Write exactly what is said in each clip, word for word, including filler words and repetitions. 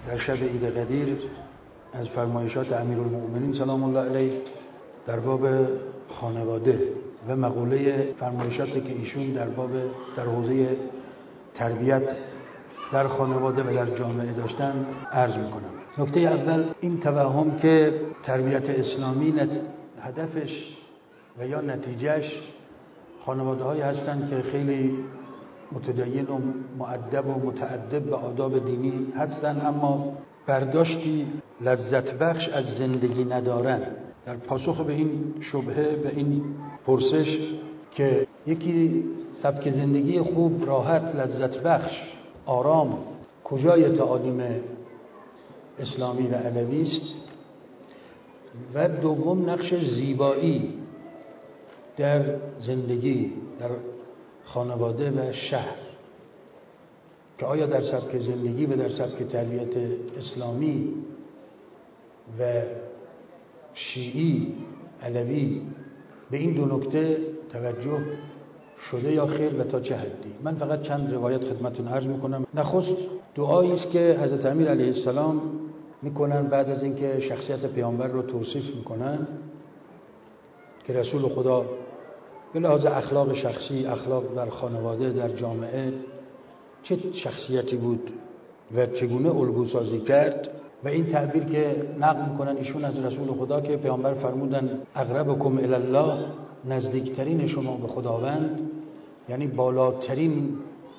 در شب عید قدیر از فرمایشات امیرالمؤمنین سلام الله علیه در باب خانواده و مقوله فرمایشاتی که ایشون در باب در حوزه تربیت در خانواده و در جامعه داشتن عرض میکنم. نکته اول این توهم که تربیت اسلامی هدفش و یا نتیجهش خانواده هایی هستند که خیلی متدین و مؤدب و متأدب به آداب دینی هستند اما برداشتی لذت بخش از زندگی ندارن. در پاسخ به این شبهه، به این پرسش که یکی سبک زندگی خوب، راحت، لذت بخش، آرام کجای تعالیم اسلامی و علوی است، و دوم نقش زیبایی در زندگی در خانواده و شهر، که آیا در سبک زندگی و در سبک تربیت اسلامی و شیعی علوی به این دو نکته توجه شده یا خیر و تا چه حدی؟ من فقط چند روایت خدمتتون عرض میکنم. نخست دعایی است که حضرت امیر علیه السلام میکنن بعد از اینکه شخصیت پیامبر رو توصیف میکنن که رسول خدا به لحاظ اخلاق شخصی، اخلاق در خانواده، در جامعه چه شخصیتی بود و چگونه الگوسازی کرد، و این تعبیر که نقل میکنن ایشون از رسول خدا که پیامبر فرمودن اقربکم الی الله، نزدیکترین شما به خداوند، یعنی بالاترین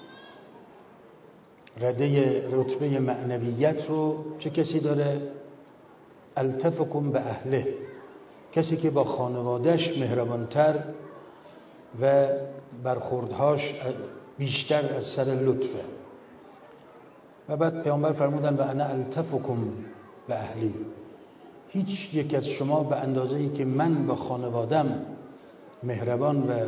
رده رتبه معنویت رو چه کسی داره؟ التفکم به اهله، کسی که با خانوادهش مهربانتر و برخوردهاش بیشتر از سر لطفه. و بعد پیامبر فرمودن و انا التفکم به اهلی، هیچ یک از شما به اندازه‌ای که من با خانوادم مهربان و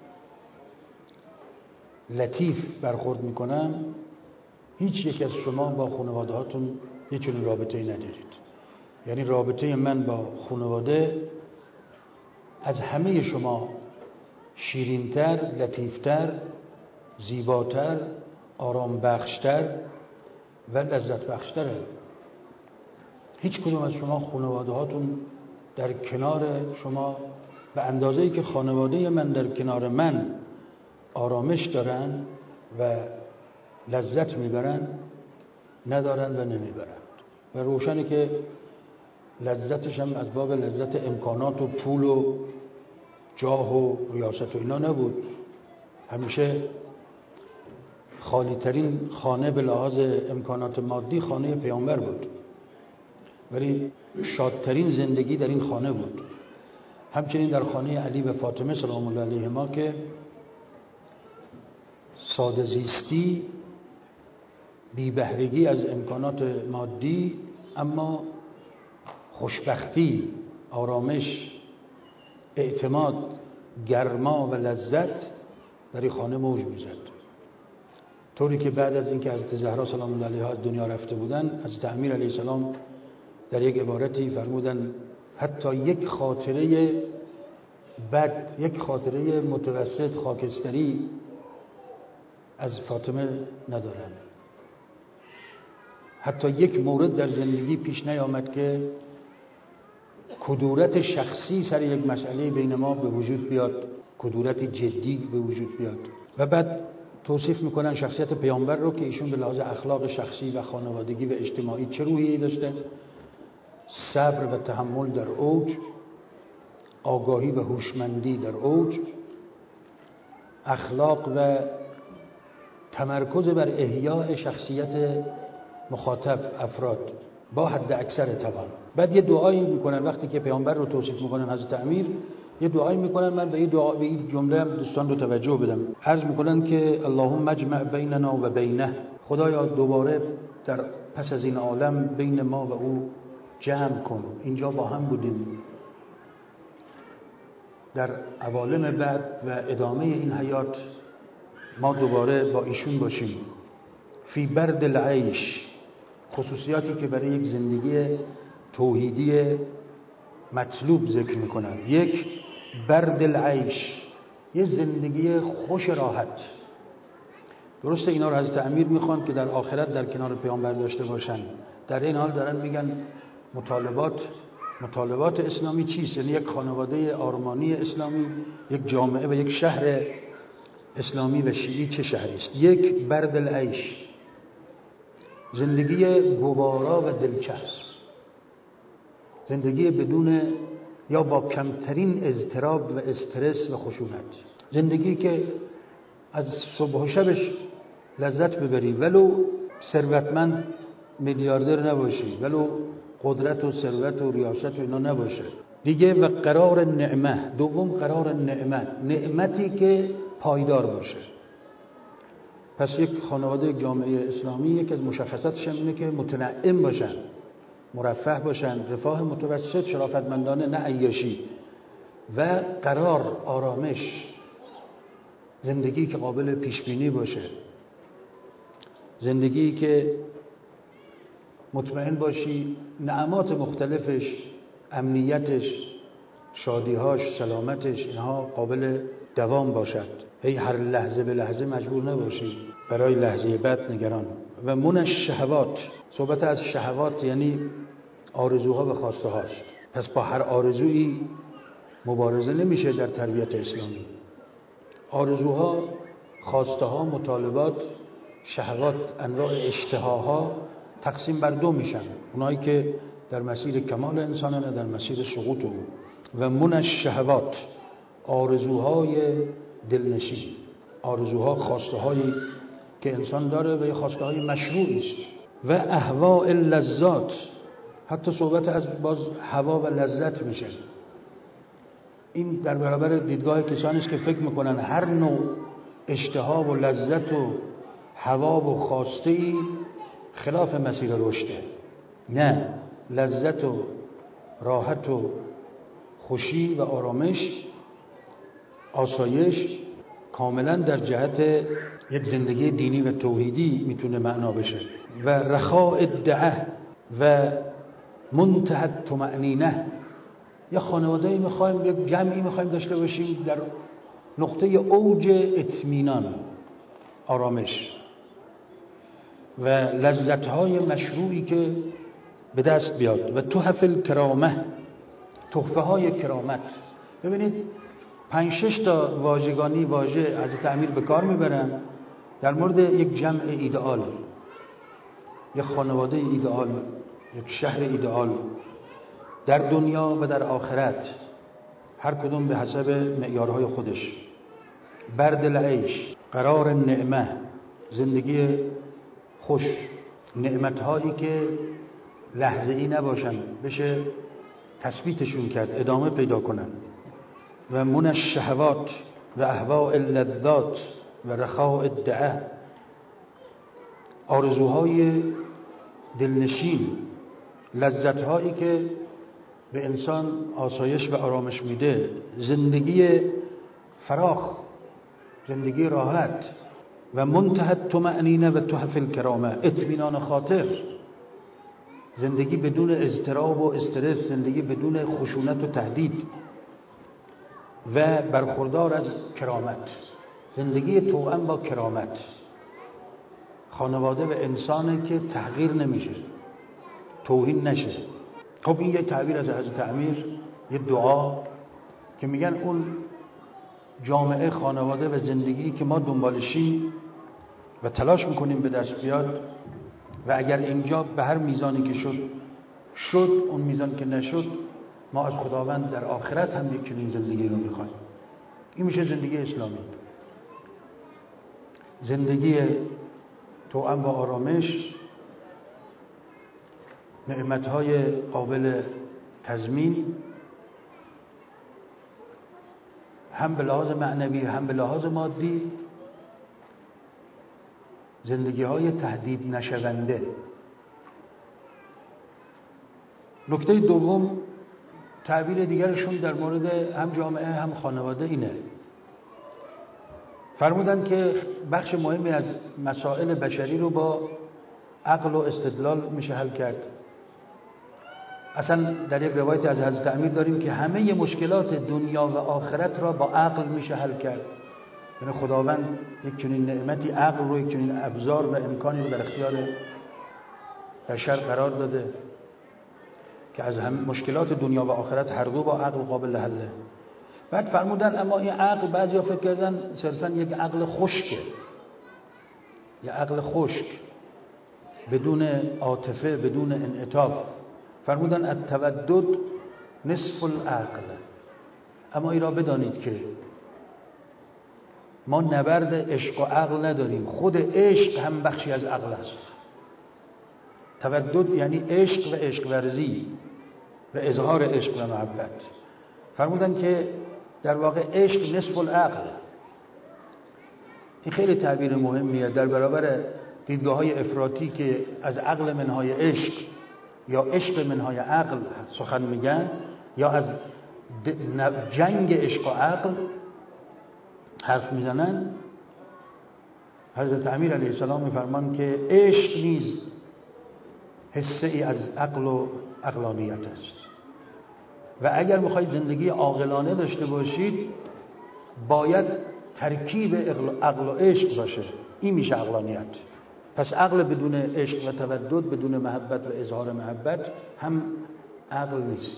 لطیف برخورد میکنم، هیچ یک از شما با خانواده هاتون یه چنین رابطه‌ای ندارید. یعنی رابطه من با خانواده از همه شما شیرینتر، لطیفتر، زیباتر، آرام بخشتر و لذت بخشتره. هیچ کدوم از شما خانواده هاتون در کنار شما به اندازه‌ای که خانواده من در کنار من آرامش دارن و لذت میبرن ندارن و نمیبرن. و روشنه که لذتش هم از باب لذت امکانات و پول و جاه و ریاست و اینا نبود. همیشه خالی ترین خانه به لحاظ امکانات مادی خانه پیامبر بود، ولی شادترین زندگی در این خانه بود. همچنین در خانه علی و فاطمه سلام الله علیهما که ساده زیستی، بی بهرگی از امکانات مادی، اما خوشبختی، آرامش، اعتماد، گرما و لذت در این خانه موج میزد. طوری که بعد از اینکه حضرت زهرا سلام الله علیها از دنیا رفته بودن، حضرت امیر علیه السلام در یک عبارتی فرمودن حتی یک خاطره بد، یک خاطره متوسط خاکستری از فاطمه ندارن. حتی یک مورد در زندگی پیش نیامد که کدورت شخصی سر یک مسئله بین ما به وجود بیاد، کدورت جدی به وجود بیاد. و بعد توصیف میکنن شخصیت پیامبر رو که ایشون به لحاظ اخلاق شخصی و خانوادگی و اجتماعی چه روحیه‌ای داشته؟ صبر و تحمل در اوج، آگاهی و هوشمندی در اوج، اخلاق و تمرکز بر احیاء شخصیت مخاطب افراد با حد اکثر توان. بعد یه دعایی میکنن وقتی که پیامبر رو توصیف میکنن حضرت امیر، یه دعایی میکنن. من به این دعا به این جمله دوستان رو توجه بدم. عرض میکنن که اللهم اجمع بیننا و بینه، خدایا دوباره در پس از این عالم بین ما و او جمع کن. اینجا با هم بودیم، در عوالم بعد و ادامه این حیات ما دوباره با ایشون باشیم. فی برد العیش، خصوصیاتی که برای یک زندگی توحیدی مطلوب ذکر میکنن. یک، برد العیش، یه زندگی خوش راحت. درسته اینا رو حضرت امیر میخوان که در آخرت در کنار پیامبر داشته باشن، در این حال دارن میگن مطالبات مطالبات اسلامی چیست؟ یعنی یک خانواده آرمانی اسلامی، یک جامعه و یک شهر اسلامی و شیعی چه شهری است؟ یک، برد العیش، زندگی گوارا و دلچسب، زندگی بدون یا با کمترین اضطراب و استرس و خشونت، زندگی که از صبح و شبش لذت ببری، ولو ثروتمند میلیاردر نباشی، ولو قدرت و ثروت و ریاست و اینا نباشه دیگه. و قرار نعمه، دوم قرار نعمت، نعمتی که پایدار باشه. پس یک خانواده، یک جامعه اسلامی، یک از مشخصاتش اینه که متنعم باشن، مرفه باشن، رفاه متوسط، شرافتمندانه، نه عیاشی. و قرار، آرامش، زندگی که قابل پیش بینی باشه، زندگی که مطمئن باشی نعمات مختلفش، امنیتش، شادیهاش، سلامتش، اینها قابل دوام باشد. هی هر لحظه به لحظه مجبور نباشی برای لحظه بعد نگران. و من الشهوات، صحبت از شهوات یعنی آرزوها و خواسته هاست. پس با هر آرزویی مبارزه نمیشه در تربیت اسلامی. آرزوها، خواسته ها، مطالبات، شهوات، انواع اشتهاها تقسیم بر دو میشن: اونایی که در مسیر کمال انسانن و در مسیر سقوط او. و من الشهوات، آرزوهای دلنشین، آرزوها، خواسته هایی که انسان داره و خواسته های مشروعی است. و اهواء اللذات، حتی صحبت از باز هوا و لذت میشه. این در برابر دیدگاه کسانی است که فکر میکنن هر نوع اشتها و لذت و هوا و خواسته خلاف مسیر رشده. نه، لذت و راحت و خوشی و آرامش، آسایش کاملا در جهت یک زندگی دینی و توحیدی میتونه معنا بشه. و رخاء الدعه و منتهى الطمأنینه، یا خانواده‌ای میخوایم، یک جمعی میخوایم داشته باشیم در نقطه اوج اطمینان، آرامش و لذت‌های مشروعی که به دست بیاد. و تحف الکرامه، تحفه های کرامت. ببینید پنج شش تا واژگانی واژه حضرت امیر به کار میبرن در مورد یک جمع ایدئال، یک خانواده ایدئال، یک شهر ایدئال در دنیا و در آخرت، هر کدوم به حسب معیارهای خودش. برد العیش، قرار نعمه، زندگی خوش، نعمتهایی که لحظه ای نباشن، بشه تثبیتشون کرد، ادامه پیدا کنن. و من الشهوات و اهواء اللذات و رخاء الدعه، آرزوهای دلنشین، لذتهایی که به انسان آسایش و آرامش میده، زندگی فراخ، زندگی راحت. و منتهى الطمأنینه و تحف الکرامه، اطمینان خاطر، زندگی بدون اضطراب و استرس، زندگی بدون خشونت و تهدید. و برخوردار از کرامت، زندگی توأم با کرامت، خانواده و انسانی که تحقیر نمیشه، توهین نشه. خب این یه تعبیر از حضرت امیر، یه دعا که میگن اون جامعه، خانواده و زندگی که ما دنبالشیم و تلاش میکنیم به دست بیاد، و اگر اینجا به هر میزانی که شد شد، اون میزان که نشد، ما از خداوند در آخرت هم یک چنین زندگی رو میخوایم. این میشه زندگی اسلامی، زندگی توأم با آرامش، نعمتهای قابل تضمین، هم به لحاظ معنوی هم به لحاظ مادی، زندگی های تهدید نشونده. نکته دوم، تعبیر دیگرشون در مورد هم جامعه هم خانواده اینه، فرمودن که بخش مهمی از مسائل بشری رو با عقل و استدلال میشه حل کرد. اصلا در یک روایت از حضرت امیر داریم که همه مشکلات دنیا و آخرت را با عقل میشه حل کرد. یعنی خداوند یک چنین نعمتی، عقل رو، یک چنین ابزار و امکانی رو در اختیار در شرق قرار داده که از هم مشکلات دنیا و آخرت هر دو با عقل قابل حله. بعد فرمودن اما این عقل بعضیا فکر کردن صرفا یک عقل خشکه، یک عقل خشک بدون عاطفه، بدون انعطاف. فرمودن التودد نصف العقل. اما این را بدانید که ما نبرد عشق و عقل نداریم، خود عشق هم بخشی از عقل است. تودد یعنی عشق و عشق ورزی و اظهار عشق و محبت. فرمودن که در واقع عشق نصف العقل. این خیلی تعبیر مهمیه در برابر دیدگاه های افراطی که از عقل منهای عشق یا عشق منهای عقل سخن میگن، یا از جنگ عشق و عقل حرف میزنن. حضرت امیر علیه السلام میفرمان که عشق نیز حصه ای از عقل و عقلانیت است و اگر میخواید زندگی عاقلانه داشته باشید باید ترکیب عقل و عشق باشه. این میشه عقلانیت. پس عقل بدون عشق و تودد، بدون محبت و اظهار محبت هم عقل نیست.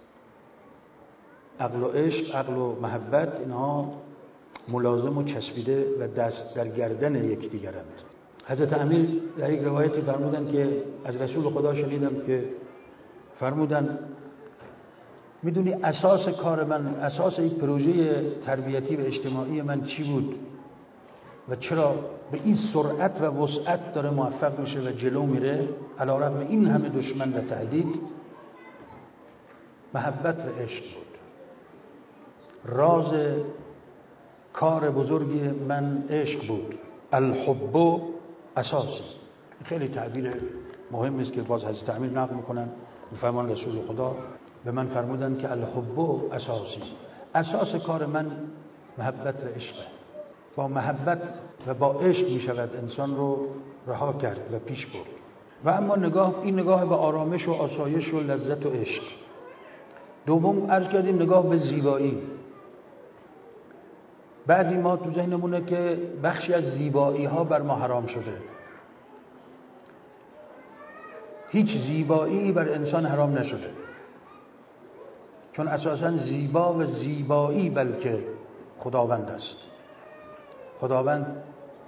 عقل و عشق، عقل و محبت، اینها ملازم و چسبیده و دست در گردن یکدیگرند. حضرت امیر در یک روایتی فرمودن که از رسول خدا شنیدم که فرمودن میدونی اساس کار من، اساس یک پروژه تربیتی و اجتماعی من چی بود و چرا به این سرعت و وسعت داره موفق میشه و جلو میره علی رغم این همه دشمن و تهدید؟ محبت و عشق بود. راز کار بزرگی من عشق بود. الحب اساسی. خیلی تعبیر مهم است که باز حضرت امیر نقل میکنن. میفرمان رسول خدا به من فرمودن که الحب اساسی، اساس کار من محبت و عشق. با محبت و با عشق میشود انسان رو رها کرد و پیش برد. و اما نگاه، این نگاه به آرامش و آسایش و لذت و عشق. دوم عرض کردیم نگاه به زیبایی. بعضی ما تو ذهنمونه که بخشی از زیبایی ها بر ما حرام شده. هیچ زیبایی بر انسان حرام نشده، چون اساساً زیبا و زیبایی بلکه خداوند است. خداوند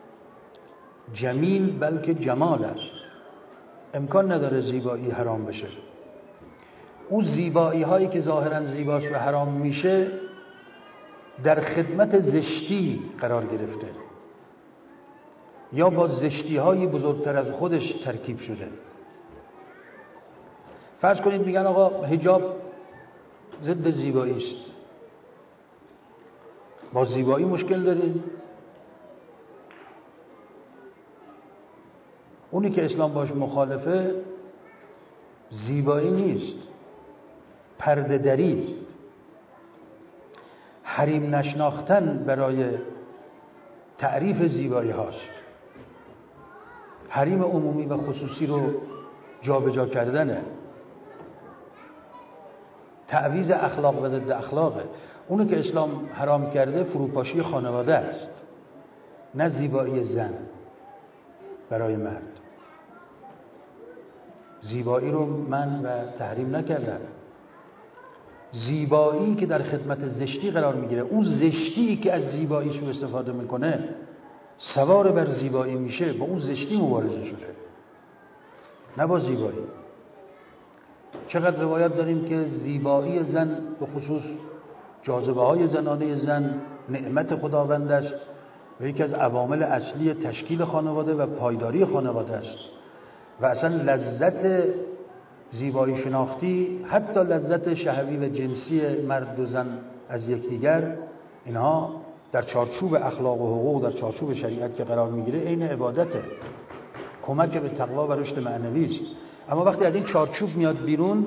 جمیل بلکه جمال است. امکان نداره زیبایی حرام بشه. اون زیبایی هایی که ظاهراً زیباست و حرام میشه در خدمت زشتی قرار گرفته یا با زشتی های بزرگتر از خودش ترکیب شده. فرض کنید میگن آقا حجاب ضد زیبایی است. با زیبایی مشکل دارید؟ اونی که اسلام باش مخالفه زیبایی نیست، پرده دری است. حریم نشناختن برای تعریف زیبایی هاست. حریم عمومی و خصوصی رو جابجا کردنه. تعویض اخلاق و ضد اخلاقه. اونو که اسلام حرام کرده فروپاشی خانواده است، نه زیبایی زن برای مرد. زیبایی رو من و تحریم نکردم. زیبایی که در خدمت زشتی قرار میگیره، اون زشتی که از زیبایی سو استفاده میکنه سوار بر زیبایی میشه، با اون زشتی مبارزه شده، نه با زیبایی. چقدر روایات داریم که زیبایی زن، به خصوص جاذبه های زنانه زن، نعمت خداوند است و یکی از عوامل اصلی تشکیل خانواده و پایداری خانواده است. و اصلا لذت زیبایی شناختی، حتی لذت شهوی و جنسی مرد و زن از یکدیگر، اینها در چارچوب اخلاق و حقوق، در چارچوب شریعت که قرار میگیره عین عبادته، کمک به تقوا و رشد معنوی است. اما وقتی از این چارچوب میاد بیرون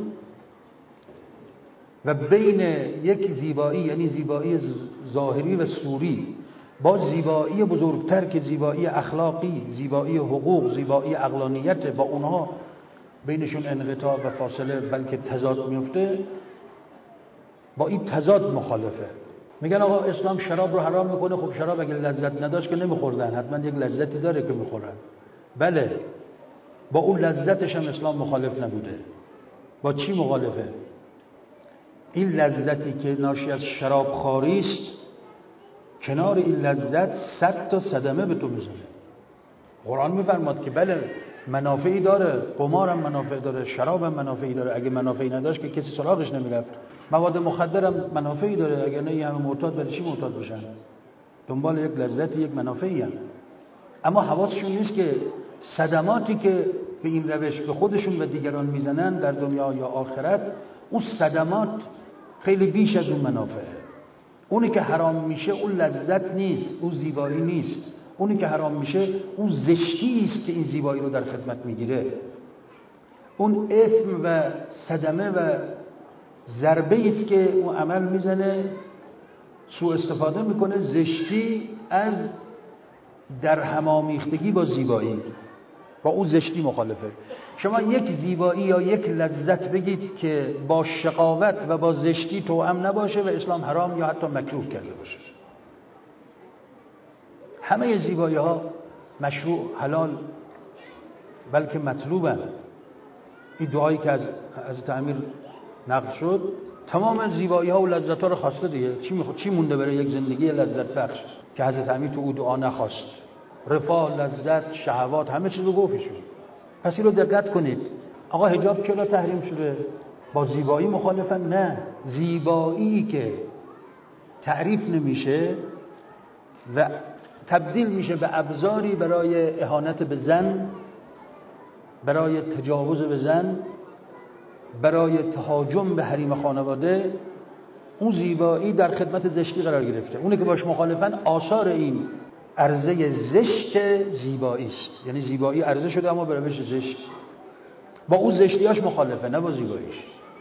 و بین یک زیبایی، یعنی زیبایی ظاهری و صوری، با زیبایی بزرگتر که زیبایی اخلاقی، زیبایی حقوق، زیبایی عقلانیت، با اونها بینشون انقطاع و فاصله بلکه تضاد میفته، با این تضاد مخالفه. میگن آقا اسلام شراب رو حرام میکنه. خب شراب اگه لذت نداشت که نمیخوردن، حتما یک لذتی داره که میخورن. بله، با اون لذتش هم اسلام مخالف نبوده. با چی مخالفه؟ این لذتی که ناشی از شراب خواری است، کنار این لذت صد تا صدمه به تو میزنه. قرآن میفرماد که بله منافعی داره، قمار هم منافع داره، شراب هم منافعی داره. اگه منافعی نداشت که کسی سراغش نمیرفت. مواد مخدر هم منافعی داره، اگه نه این همه معتاد برای چی معتاد بشن؟ دنبال یک لذت، یک منافعی هم. اما حواسشون نیست که صدماتی که به این روش به خودشون و دیگران میزنن در دنیا یا آخرت، اون صدمات خیلی بیش از اون منافعه. اونی که حرام میشه اون لذت نیست، اون زیبایی نیست. اونی که حرام میشه اون زشتی است که این زیبایی رو در خدمت میگیره. اون اثم و صدمه و ضربه است که اون عمل میزنه، سوء استفاده میکنه، زشتی از در همامیختگی با زیبایی، با اون زشتی مخالفه. شما یک زیبایی یا یک لذت بگید که با شقاوت و با زشتی توأم نباشه و اسلام حرام یا حتی مکروه کرده باشه. همه زیبایی ها مشروع، حلال، بلکه مطلوبن. این دعایی که از حضرت امیر نقل شد تمام زیبایی ها و لذت ها رو خواسته دیگه. چی میخواد؟ چی مونده برای یک زندگی لذت بخش که حضرت امیر تو او دعا نخواست؟ رفاه، لذت، شهوات، همه چیز رو گفتشون. پس این رو دقت کنید. آقا حجاب چرا تحریم شده؟ با زیبایی مخالفن؟ نه، زیبایی که تعریف نمیشه و تبدیل میشه به ابزاری برای اهانت به زن، برای تجاوز به زن، برای تهاجم به حریم خانواده، اون زیبایی در خدمت زشتی قرار گرفته. اونی که باش مخالفن آثار این عرضه زشت زیبایی است. یعنی زیبایی عرضه شده اما به روش زشت. با اون زشتیاش مخالفه، نه با زیباییش.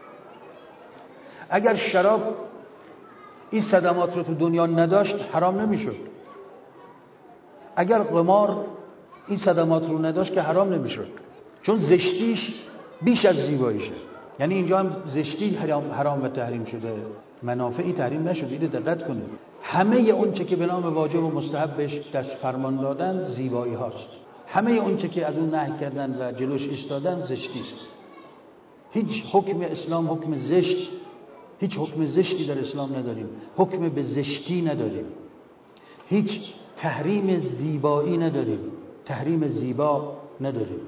اگر شراب این صدمات رو تو دنیا نداشت حرام نمیشد. اگر قمار این صدمات رو نداشت که حرام نمیشد، چون زشتیش بیش از زیباییشه. یعنی اینجا هم زشتی حرام, حرام و تحریم شده، منافعی تحریم نشده. اینو دقت کنید. همه اون چه که به نام واجب و مستحب بهش دست فرمان دادن زیبایی هاست. همه اون چه که از اون نهی کردن و جلوش ایستادن زشتی است. هیچ حکم اسلام حکم زشت، هیچ حکم زشتی در اسلام نداریم. حکم به زشتی نداریم. هیچ تحریم زیبایی نداریم. تحریم زیبا نداریم.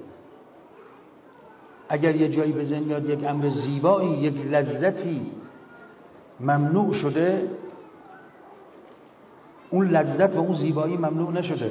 اگر یه جایی به ذهن میاد یک امر زیبایی، یک لذتی ممنوع شده، اون لذت و اون زیبایی ممنوع نشده.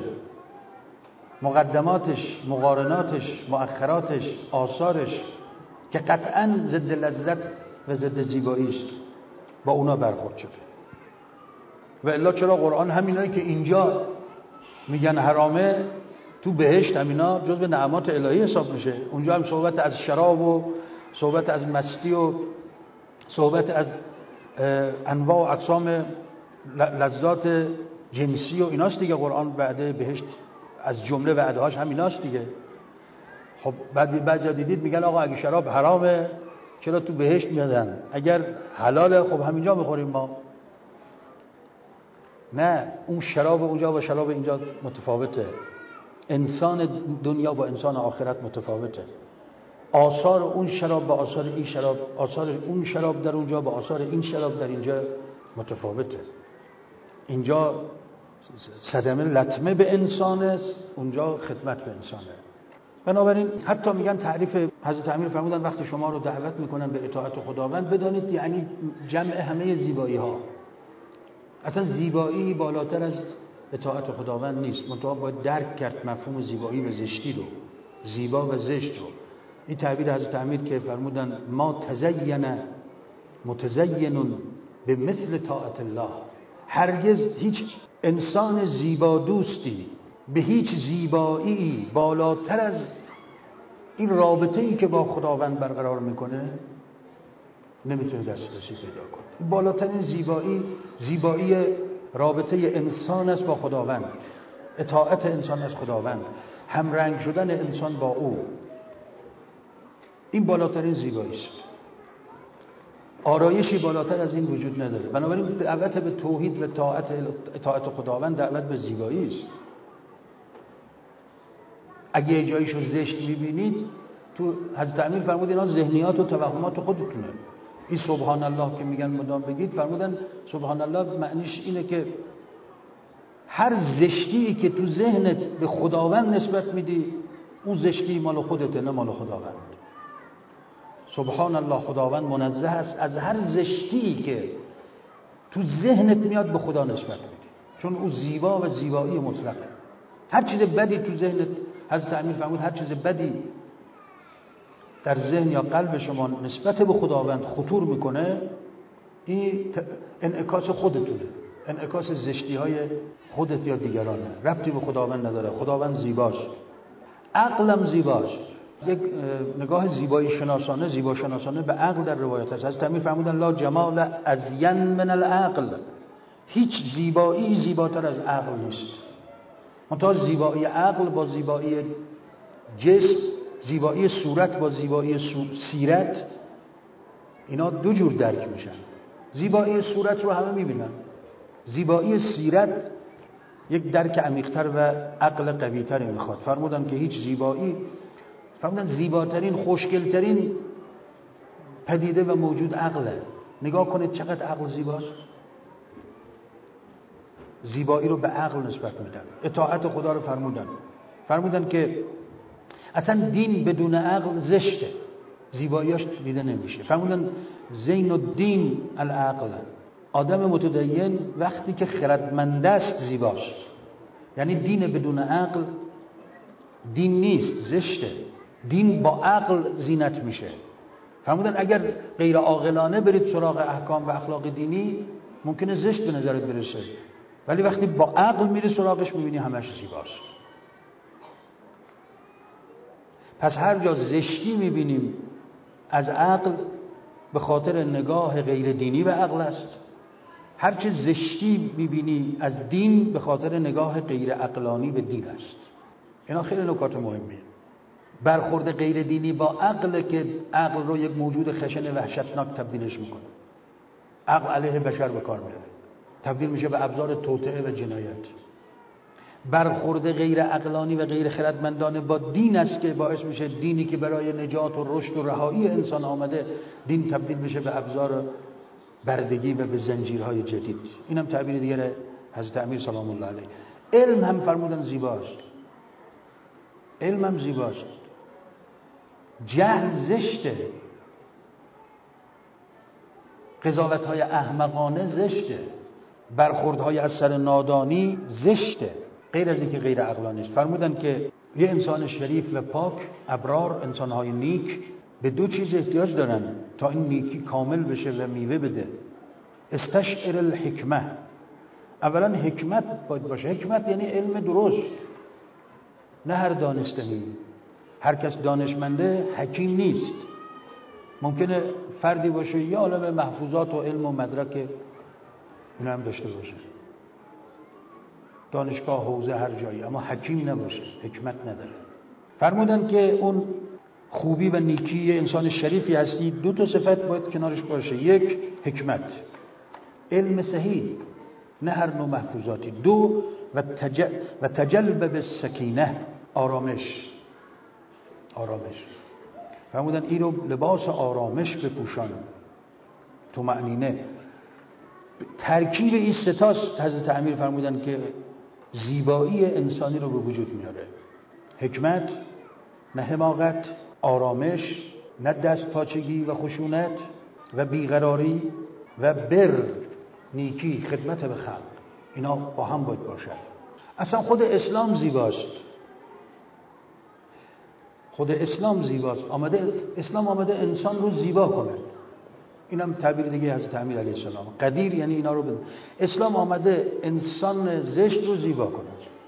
مقدماتش، مقارناتش، مؤخراتش، آثارش که قطعاً ضد لذت و ضد زیباییش با اونا برخورد شده. و الا چرا قرآن همینایی که اینجا میگن حرامه تو بهشت همینا جزو نعمات الهی حساب میشه؟ اونجا هم صحبت از شراب و صحبت از مستی و صحبت از انواع و اقسام لذات جنسی و ایناست دیگه. قرآن وعده بهشت از جمله وعدهاش همیناست دیگه. خب بعد بعد جا دیدید میگن آقا اگه شراب حرامه چرا تو بهشت میادن؟ اگر حلاله خب همینجا میخوریم ما. نه، اون شراب اونجا و شراب اینجا متفاوته. انسان دنیا با انسان آخرت متفاوته. آثار اون شراب با آثار این شراب، آثار اون شراب در اونجا با آثار این شراب در اینجا متفاوته. اینجا صدمه لطمه به انسان است، اونجا خدمت به انسانه. بنابراین حتی میگن تعریف حضرت امیر فرمودن وقتی شما رو دعوت میکنن به اطاعت خداوند بدانید یعنی جمع همه زیبایی ها. اصلا زیبایی بالاتر از اطاعت خداوند نیست. منتها باید درک کرد مفهوم زیبایی و زشتی رو، زیبا و زشت رو. این تعبیر حضرت امیر که فرمودن ما تزین متزین به مثل طاعت الله، هرگز هیچ انسان زیبا دوستی به هیچ زیبایی بالاتر از این رابطه‌ای که با خداوند برقرار میکنه نمیتونه دسترسی پیدا کنه. بالاترین زیبایی زیبایی رابطه انسان است با خداوند، اطاعت انسان از خداوند، همرنگ شدن انسان با او. این بالاترین زیبایی است. آرایشی بالاتر از این وجود نداره. بنابراین دعوت به توحید و اطاعت اطاعت خداوند دعوت به زیبایی است. اگه یه جاییشو زشت میبینید، تو حضرت امیر فرمود اینا ذهنیات و توهمات خودتونه. این سبحان الله که میگن مدام بگید، فرمودن سبحان الله معنیش اینه که هر زشتی که تو ذهنت به خداوند نسبت میدی، اون زشتی مال خودته نه مال خداوند. سبحان الله، خداوند منزه است از هر زشتی که تو ذهنت میاد به خدا نسبت میدی، چون او زیبا و زیبایی مطلقه. هر چیز بدی تو ذهنت، حضرت امیر فرمود هر چیز بدی در ذهن یا قلب شما نسبت به خداوند خطور میکنه، این انعکاس خودتونه، انعکاس زشتی های خودت یا دیگرانه، ربطی به خداوند نداره. خداوند زیباست، عقلم زیباست. یک نگاه زیبایی شناسانه، زیبا شناسانه به عقل در روایت هست. حضرت امیر فرمودن لا جمال ازین من العقل، هیچ زیبایی زیباتر از عقل نیست. منتها زیبایی عقل با زیبایی جسم، زیبایی صورت با زیبایی سیرت، اینا دو جور درک میشن. زیبایی صورت رو همه میبینن، زیبایی سیرت یک درک عمیق‌تر و عقل قوی‌تری میخواد. فرمودن که هیچ زیبایی، فرمودن زیباترین، خوشگلترین پدیده و موجود عقله. نگاه کنید چقدر عقل زیباست. زیبایی رو به عقل نسبت میدن. اطاعت خدا رو فرمودن. فرمودن که اصلا دین بدون عقل زشته، زیباییاش دیده نمیشه. فرمودن زین الدین العقل، آدم متدین وقتی که خردمند است زیباست. یعنی دین بدون عقل دین نیست، زشته. دین با عقل زینت میشه. فرمودن اگر غیر عاقلانه برید سراغ احکام و اخلاق دینی ممکنه زشت به نظرت برسه، ولی وقتی با عقل میری سراغش میبینی همش زیباست. پس هر جا زشتی میبینیم از عقل به خاطر نگاه غیر دینی به عقل است، هر چه زشتی میبینیم از دین به خاطر نگاه غیر عقلانی به دین است. اینا خیلی نکات مهمیه. برخورد غیر دینی با عقل که عقل رو یک موجود خشن وحشتناک تبدیلش میکنه. عقل علیه بشر به کار میره، تبدیل میشه به ابزار توطئه و جنایت. برخورد غیر عقلانی و غیر خردمندانه با دین است که باعث میشه دینی که برای نجات و رشد و رهایی انسان آمده، دین تبدیل میشه به ابزار بردگی و به زنجیرهای جدید. اینم تعبیر دیگر حضرت امیر سلام الله علیه. علم هم فرمودن زیباست، علم هم زیباست. جهل زشته، قضاوت‌های احمقانه زشته، برخوردهای از سر نادانی زشته، غیر از اینکه غیر عقلانی است. فرمودن که یه انسان شریف و پاک، ابرار، انسان‌های نیک به دو چیز احتیاج دارن تا این نیکی کامل بشه و میوه بده. استشعر الحکمه، اولا حکمت باید باشه. حکمت یعنی علم درست، نه هر دانستنی. هر کس دانشمنده حکیم نیست. ممکنه فردی باشه یا عالم محفوظات و علم و مدرک اون هم داشته باشه، دانشگاه، حوزه، هر جایی، اما حکیم نباشه، حکمت نداره. فرمودن که اون خوبی و نیکی انسان شریفی هستی، دو تا صفت باید کنارش باشه. یک، حکمت، علم صحیح، نه هر نوع محفوظاتی. دو، و, تج... و تجلب به سکینه، آرامش. آرامش فرمودن این رو لباس آرامش بپوشان، طمأنینه. ترکیب این ستاست حضرت امیر فرمودن که زیبایی انسانی رو به وجود میاره. حکمت، نه حماقت، آرامش، نه دست پاچگی و خشونت و بیقراری، و بر، نیکی، خدمت به خلق. اینا با هم باید باشد. اصلا خود اسلام زیباست، خود اسلام زیباست. آمده اسلام آمده انسان رو زیبا کنه. اینم تعبیر دیگه حضرت امیر علیه السلام. قدیر یعنی اینا رو بده. اسلام آمده انسان زشت رو زیبا کنه.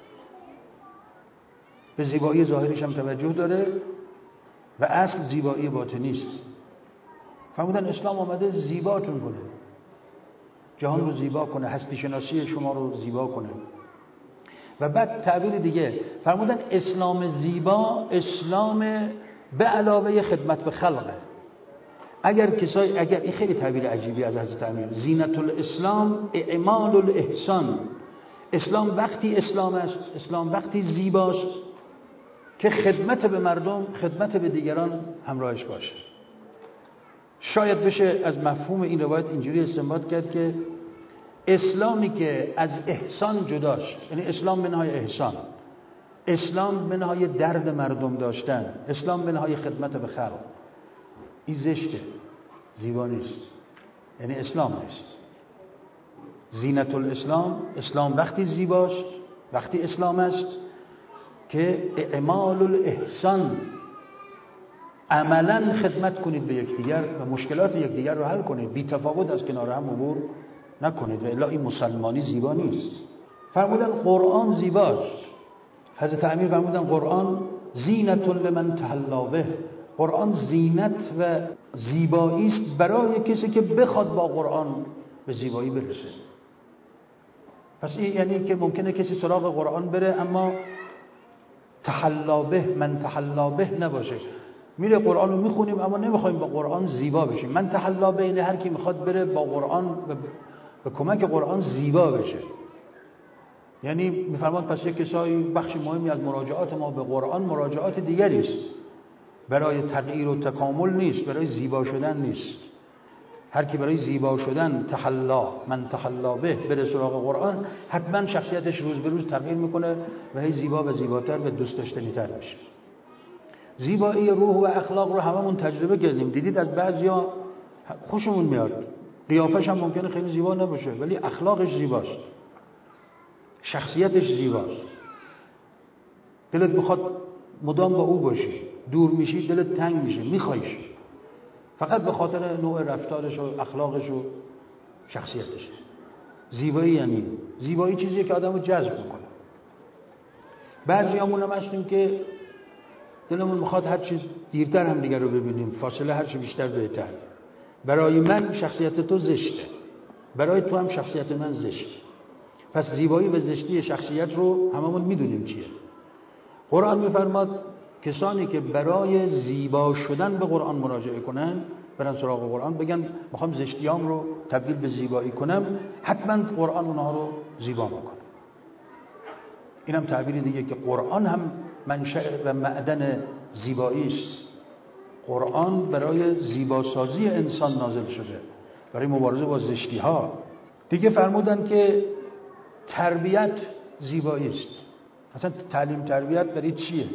به زیبایی ظاهریش هم توجه داره و اصل زیبایی باطنی است. فرمودن اسلام آمده زیباتون کنه، جهان رو زیبا کنه، هستی شناسی شما رو زیبا کنه. و بعد تعبیر دیگه فرمودن اسلام زیبا، اسلام به علاوه خدمت به خلقه. اگر کسای اگر این خیلی تعبیر عجیبی از حضرت امیر، زینت الاسلام اعمال الاحسان. اسلام وقتی اسلام است، اسلام وقتی زیباست که خدمت به مردم، خدمت به دیگران همراهش باشه. شاید بشه از مفهوم این روایت اینجوری استنباط کرد که اسلامی که از احسان جداست، یعنی اسلام منهای احسان، اسلام منهای درد مردم داشتن، اسلام منهای خدمت به خلق، این زشته، زیبا نیست، یعنی اسلام نیست. زینت الاسلام، اسلام وقتی زیباست، وقتی اسلام است که اعمال الاحسان، عملا خدمت کنید به یکدیگر و مشکلات یکدیگر رو حل کنید، بی تفاوت از کنار هم عبور نکنید، و الا این مسلمانی زیبا نیست. فرمودن قرآن زیباست. حضرت امیر فرمودن قرآن زینت لمن تحلی به، قرآن زینت و زیبایی است برای کسی که بخواد با قرآن به زیبایی برسه. پس این یعنی که ممکنه کسی سراغ قرآن بره اما تحلی به، من تحلی به نباشه. میره قرآن رو میخونیم اما نمیخوایم با قرآن زیبا بشیم. من تحلی به اینه هر کی میخواد بره با قرآن به کمک قرآن زیبا بشه. یعنی میفرماد پس یک کسایی بخش مهمی از مراجعات ما به قرآن مراجعات دیگری است، برای تغییر و تکامل نیست، برای زیبا شدن نیست. هر کی برای زیبا شدن تحلا، من تحلا به، بره سراغ قرآن، حتما شخصیتش روز به روز تغییر میکنه و هی زیبا و زیباتر و دوست داشتنی تر میشه. زیبایی روح و اخلاق رو هممون تجربه کردیم. دیدید از بعضیا خوشمون میاد، قیافش هم ممکنه خیلی زیبا نباشه ولی اخلاقش زیباست، شخصیتش زیباست، دلت میخواد مدام با او باشی، دور میشی دلت تنگ میشه، میخوایش، فقط به خاطر نوع رفتارش و اخلاقش و شخصیتش. زیبایی یعنی زیبایی چیزیه که آدمو جذب میکنه. بعضیامون هم هستیم که دلمون میخواد هر چیز دیرتر هم دیگر رو ببینیم، فاصله هر چی بیشتر بهتر. برای من شخصیت تو زشته، برای تو هم شخصیت من زشته. پس زیبایی و زشتی شخصیت رو هممون میدونیم چیه. قرآن میفرماد کسانی که برای زیبا شدن به قرآن مراجعه کنن، برن سراغ قرآن بگن میخوام زشتیام رو تبدیل به زیبایی کنم، حتما قرآن اونها رو زیبا میکنه. این هم تعبیری دیگه که قرآن هم منشأ و معدن زیبایی است. قرآن برای زیباسازی انسان نازل شده، برای مبارزه با زشتی ها. دیگه فرمودن که تربیت زیبایی است. اصلا تعلیم تربیت برای چیه؟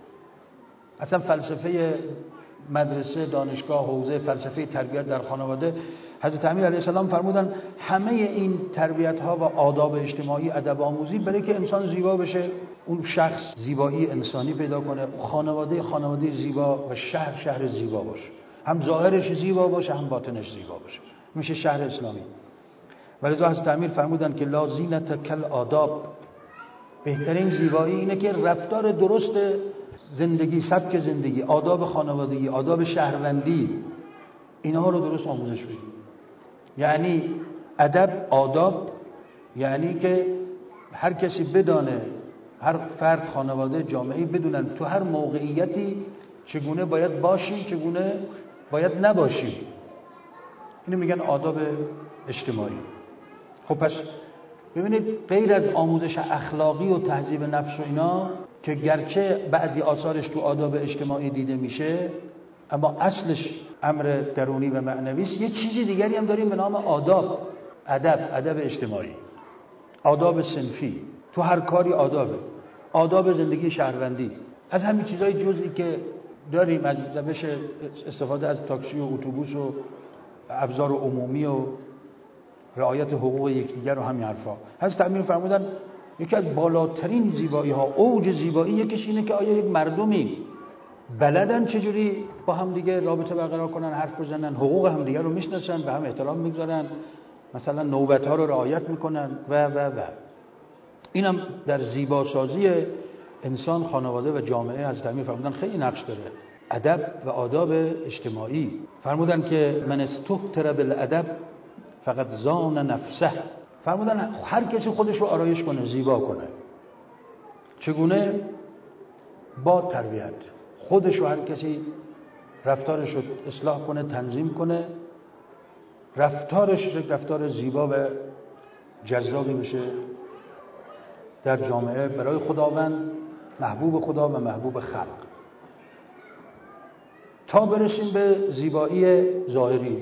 اصلا فلسفه مدرسه، دانشگاه، حوزه فلسفه تربیت در خانواده، حضرت امیر علیه السلام فرمودن همه این تربیت ها و آداب اجتماعی، ادب آموزی برای که انسان زیبا بشه، اون شخص زیبایی انسانی پیدا کنه، خانواده خانواده زیبا و شهر شهر زیبا باشه، هم ظاهرش زیبا باشه هم باطنش زیبا باشه، میشه شهر اسلامی. ولذا حضرت امیر فرمودن که لا زینت کل آداب، بهترین زیبایی اینه که رفتار درست زندگی، سبک زندگی، آداب خانوادگی، آداب شهروندی، اینها رو درست آموزش بدیم. یعنی ادب، آداب، یعنی که هر کسی بدانه، هر فرد، خانواده، جامعه بدونن تو هر موقعیتی چگونه باید باشیم، چگونه باید نباشیم. اینو میگن آداب اجتماعی. خب پس ببینید غیر از آموزش اخلاقی و تهذیب نفس و اینا که گرچه بعضی آثارش تو آداب اجتماعی دیده میشه اما اصلش امر درونی و معنوی است، یه چیزی دیگری هم داریم به نام آداب، ادب، ادب اجتماعی، آداب صنفی. تو هر کاری آدابه، آداب زندگی شهروندی. از همین چیزای جزئی که داریم، از روش استفاده از تاکسی و اتوبوس و ابزار عمومی و رعایت حقوق یکدیگر و همین حرفا. حضرت امیر فرمودن یکی از بالاترین زیبایی ها، اوج زیبایی یکیش اینه که آیا یک مردمی بلدن چجوری با هم دیگه رابطه برقرار کنن، حرف بزنن، حقوق هم دیگه رو میشناسن، به هم احترام میگذارن، مثلا نوبت ها رو رعایت میکنن و و و اینم در زیباسازی انسان، خانواده و جامعه حضرت امیر فرمودن خیلی نقش داره. ادب و آداب اجتماعی. فرمودن که من استهتر بالادب فقط زان نفسه. فرمودن هر کسی خودش رو آرایش کنه، زیبا کنه. چگونه؟ با تربیت. خودش رو هر کسی رفتارش رو اصلاح کنه، تنظیم کنه، رفتارش رفتار زیبا و جذابی بشه در جامعه برای خداوند محبوب خدا و محبوب خلق، تا برسیم به زیبایی ظاهری.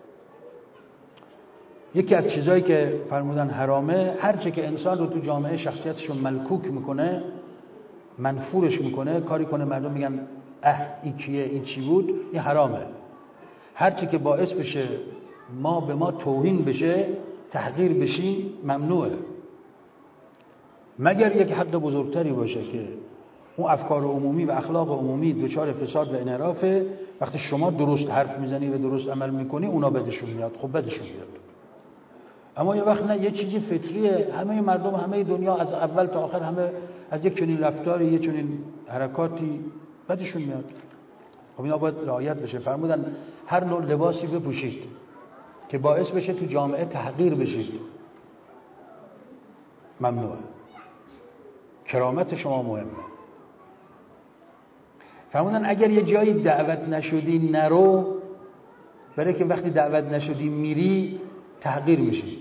یکی از چیزایی که فرمودن حرامه، هرچه که انسان رو تو جامعه شخصیتش رو ملکوک میکنه، منفورش میکنه، کاری کنه مردم میگن اه این کیه، این چی بود، این حرامه. هرچه که باعث بشه ما به ما توهین بشه، تحقیر بشیم، ممنوعه. مگر یک حق بزرگتری باشه که اون افکار عمومی و اخلاق عمومی دچار فساد و انحرافه، وقتی شما درست حرف میزنی و درست عمل میکنی اونا بدشون میاد، خب بدشون میاد. اما یه وقت نه، یه چیزی فطریه، همه مردم همه دنیا از اول تا آخر همه از یک چنین رفتاری، یک چنین حرکاتی بدشون میاد. خب اینا باید رعایت بشه. فرمودن هر نوع لباسی بپوشید که باعث بشه تو جامعه تحقیر بشید، ممنوعه. کرامت شما مهمه. فرمودن اگر یه جایی دعوت نشدی نرو، برای که وقتی دعوت نشدی میری تحقیر میشی،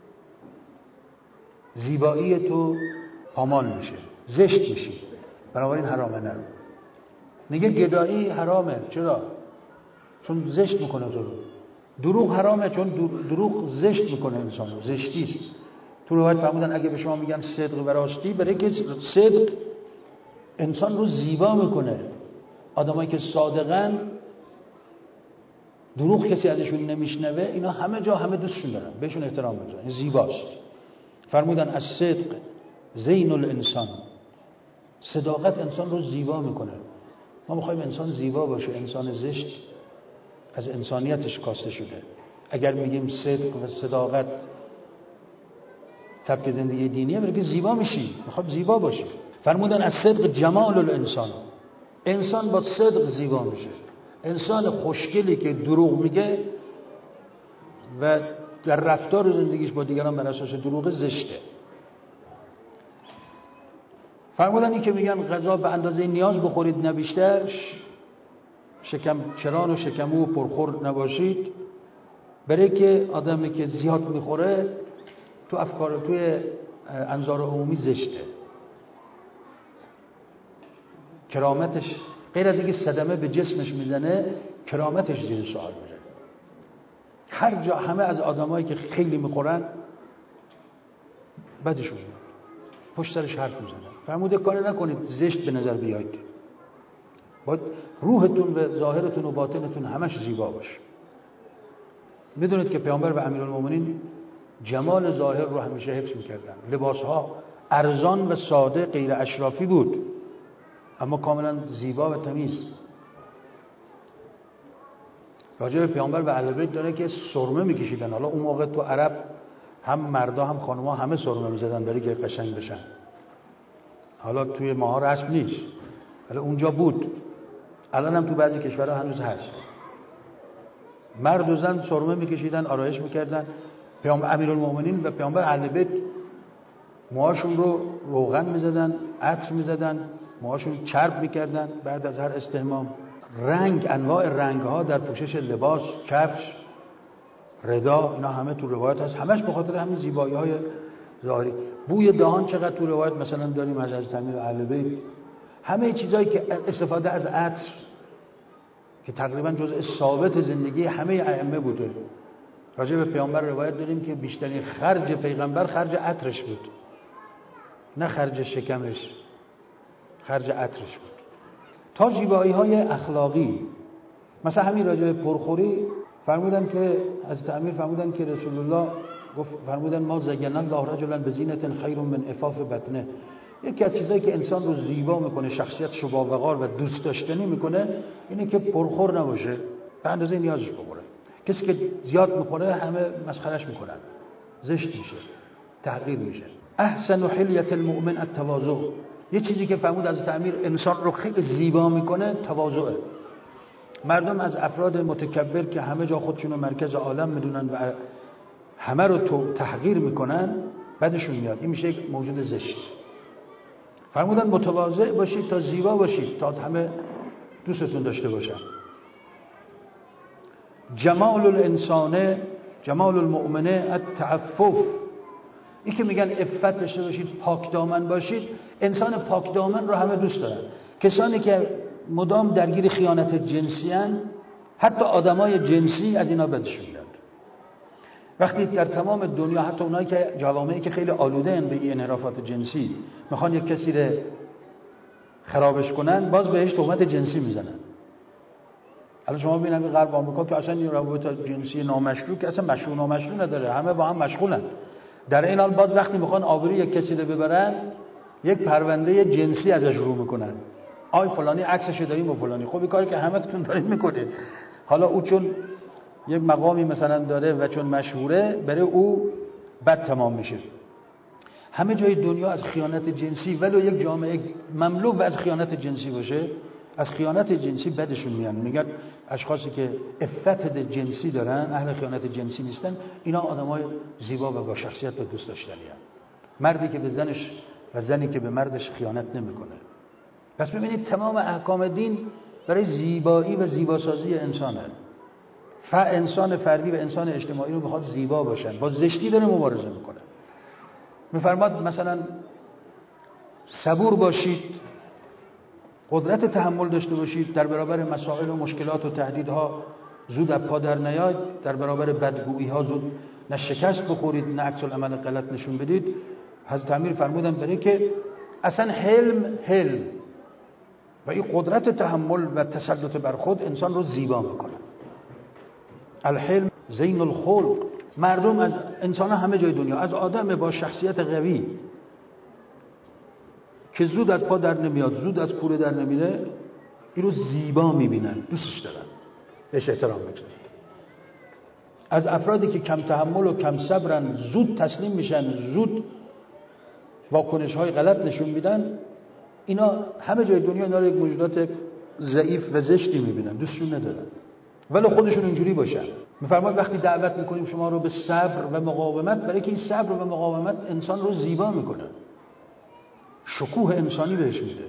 زیبایی تو پامال میشه، زشت میشی، بنابراین حرامه نرو. میگه گدایی حرامه، چرا؟ چون زشت میکنه تو رو. دروغ حرامه چون دروغ زشت میکنه انسان رو، زشتیست. تو روایت فرمودن اگه به شما میگن صدق و راستی، برای که صدق انسان رو زیبا میکنه. آدمایی که صادقن، دروغ کسی ازشون نمیشنوه، اینا همه جا همه دوستشون دارن، بهشون احترام میذارن، زیباست. فرمودن از صدق زین الانسان، صداقت انسان رو زیبا میکنه. ما میخوایم انسان زیبا باشه، انسان زشت از انسانیتش کاسته شده. اگر میگیم صدق و صداقت سبک زندگی دینیه، برای که زیبا میشی، میخوام زیبا باشی. فرمودن از صدق جمال الانسان، انسان با صدق زیبا میشه. انسان خوشگلی که دروغ میگه و در رفتار زندگیش با دیگران بر اساس دروغ زشته. فرمودن این که میگن غذا به اندازه نیاز بخورید نه بیشتر، شکم چران و شکمو پرخور نباشید، برای که آدمی که زیاد میخوره تو افکار توی انظار عمومی زشته، کرامتش غیر از اینکه صدمه به جسمش میزنه، کرامتش زیر سوال میره. هر جا همه از آدمایی که خیلی میخورن بدشون میاد، پشت سرش حرف میزنن. فرموده کار نکنید زشت به نظر بیاید، باید روحتون و ظاهرتون و باطنتون همش زیبا باشه. میدونید که پیامبر و امیرالمومنین جمال ظاهر رو همیشه حفظ میکردن. لباسها ارزان و ساده غیر اشرافی بود، اما کاملا زیبا و تمیز. راجع به پیامبر و اهل بیت داره که سرمه میکشیدن. حالا اون موقع تو عرب هم مردا هم خانم‌ها همه سرمه میزدن برای که قشنگ بشن. حالا توی ماها رسم نیست، ولی اونجا بود. الان هم تو بعضی کشورها هنوز هست. مرد و زن سرمه میکشیدن، آرایش میکردن. پیامبر امیرالمومنین و پیامبر اهل بیت موهاشون رو روغن میزدن، عطر میزدن، موهاشون چرب میکردن بعد از هر استحمام. رنگ، انواع رنگ‌ها در پوشش لباس، کفش، ردا، اینا همه تو روایت هست، همش به خاطر همین زیبایی‌های ظاهری. بوی دهان چقدر تو روایت مثلا داریم از حضرت امیر اهل بیت. همه چیزایی که استفاده از عطر که تقریبا جزء ثابت زندگی همه ائمه بوده. راجع به پیامبر روایت داریم که بیشترین خرج پیغمبر خرج عطرش بود، نه خرج شکمش، خرج عطرش بود. تا زیبایی‌های اخلاقی، مثلا همین راجع به پرخوری فرمودن که از امیر فرمودن که رسول الله گفت، فرمودن ما زین الله رجلا بزینة خیر من عفاف بطنه. یکی از چیزایی که انسان رو زیبا میکنه، شخصیتش رو باوقار و دوست داشتنی میکنه، اینه که پرخور نباشه، به اندازه نیازش بخوره. کسی که زیاد میخوره همه مسخرش میکنن، زشت میشه، تحقیر میشه. احسن حلیة المؤمن التواضع. یه چیزی که فرمود از تعمیر انسان رو خیلی زیبا میکنه تواضعه. مردم از افراد متکبر که همه جا خودشون رو مرکز عالم میدونن و همه رو تو تحقیر میکنن بعدشون میاد، این میشه یک موجود زشت. فرمودن متواضع باشید تا زیبا باشید، تا همه دوستتون داشته باشن. جمال الانسانه جمال المؤمنه التعفف. این که میگن عفت داشته باشید، پاک دامن باشید، انسان پاک دامن رو همه دوست دارن. کسانی که مدام درگیر خیانت جنسی ان، حتی آدمای جنسی از اینا بدشون میاد. وقتی در تمام دنیا حتی اونایی که جوامعی که خیلی آلوده ان به این انحرافات جنسی میخوان یک کسی رو خرابش کنن، باز بهش تهمت جنسی میزنن. الان شما ببینید غرب آمریکا که اصلا این روابط جنسی نامشروع که اصلا مشروع نامشروع نداره، همه با هم مشغولن. در این حال باز وقتی میخوان آبروی یک کسی رو ببرن، یک پرونده جنسی ازش رو میکنن. آی فلانی عکسش داریم با فلانی. خب این کاری که همتون دارید میکنید. حالا او چون یک مقامی مثلا داره و چون مشهوره، برای او بد تمام میشه. همه جای دنیا از خیانت جنسی، ولو یک جامعه مملو از خیانت جنسی باشه، از خیانت جنسی بدشون میان. میگن اشخاصی که عفت جنسی دارن، اهل خیانت جنسی نیستن، اینا آدمای زیبا و با شخصیت و دوست داشتنی هستند. مردی که به زنش و زنی که به مردش خیانت نمیکنه. پس ببینید تمام احکام دین برای زیبایی و زیباسازی انسانه. ف انسان فردی و انسان اجتماعی رو بخواد زیبا باشن، با زشتی داره مبارزه میکنه. میفرماد مثلا صبور باشید، قدرت تحمل داشته باشید، در برابر مسائل و مشکلات و تهدیدها زود از پا در نیاید، در برابر بدگویی ها زود نه شکست بخورید نه عکس العمل غلط نشون بدید. حضرت امیر فرمودن برای که اصلا حلم حلم و این قدرت تحمل و تسلط بر خود انسان رو زیبا میکنه. الحلم زین الخلق. مردم از انسان ها همه جای دنیا، از آدم با شخصیت قوی که زود از پا در نمیاد، زود از کوره در نمیره، این رو زیبا میبینن، دوستش دارن، بهش احترام میگذارن. از افرادی که کم تحمل و کم صبرن، زود تسلیم میشن، زود واکنش های غلط نشون میدن، اینا همه جای دنیا اینا رو یک موجودات ضعیف و زشتی میبینن، دوستشون ندارن، ولی خودشون اینجوری باشن. میفرماد وقتی دعوت میکنیم شما رو به صبر و مقاومت، برای که این صبر و مقاومت انسان رو زیبا میکنه، شکوه انسانی بهش میده.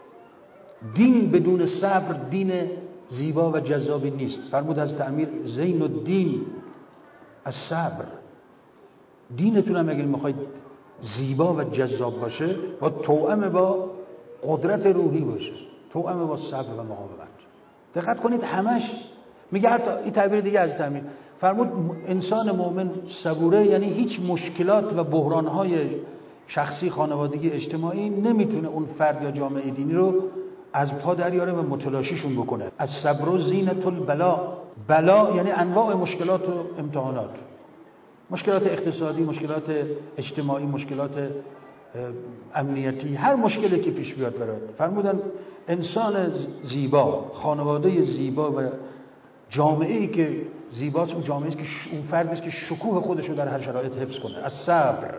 دین بدون صبر دین زیبا و جذابی نیست. فرمود حضرت امیر زین الدین الصبر. دینتون هم اگر میخواید زیبا و جذاب باشه، با توأم با قدرت روحی باشه، توأم با صبر و مقاومت. دقت کنید همش میگه، حتی این تعبیر دیگه از تعبیر فرمود انسان مؤمن صبوره، یعنی هیچ مشکلات و بحرانهای شخصی، خانوادگی، اجتماعی نمیتونه اون فرد یا جامعه دینی رو از پا دریاره و متلاشیشون بکنه. از صبر زینت البلا. بلا یعنی انواع مشکلات و امتحانات، مشکلات اقتصادی، مشکلات اجتماعی، مشکلات امنیتی، هر مشکلی که پیش بیاد برات. فرمودن انسان زیبا، خانواده زیبا و جامعه‌ای که زیباست، اون جامعه‌ای که اون فردی است که شکوه خودش رو در هر شرایط حفظ کنه. از صبر